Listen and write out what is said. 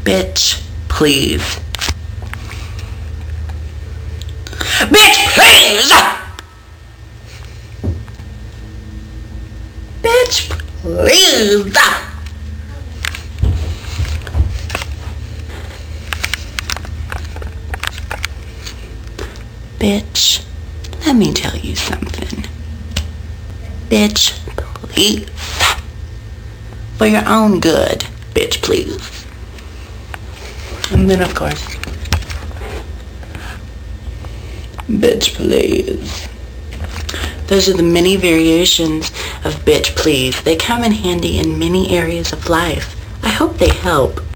Bitch, please. Bitch, please! Bitch, please! Bitch, let me tell you something. Bitch, please. For your own good, bitch, please. And then, of course, bitch, please. Those are the many variations of bitch, please. They come in handy in many areas of life. I hope they help.